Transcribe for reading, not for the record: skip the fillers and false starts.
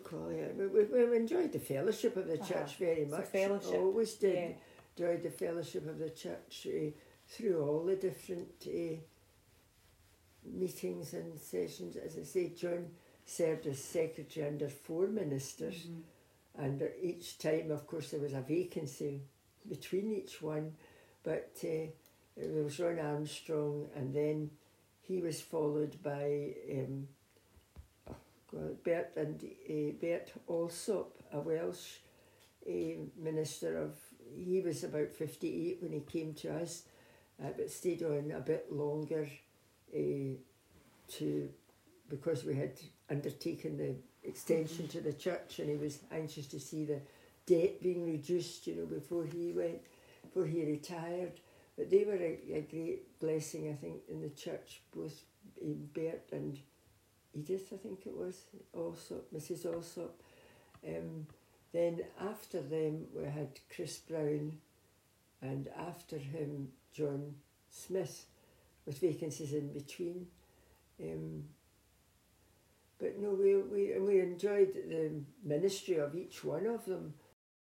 call it? We enjoyed the fellowship of the church very much. So fellowship. Always did. Enjoyed the fellowship of the church through all the different meetings and sessions. As I say, John served as secretary under 4 ministers, and each time, of course, there was a vacancy between each one, but there was Ron Armstrong, and then he was followed by Bert Alsop, a Welsh minister he was about 58 when he came to us, but stayed on a bit longer because we had undertaken the extension to the church, and he was anxious to see the debt being reduced, before he retired. But they were a great blessing, I think, in the church, both Bert and Edith, I think it was, Alsop, Mrs. Alsop. Then after them we had Chris Brown, and after him John Smith, with vacancies in between. But no, we enjoyed the ministry of each one of them.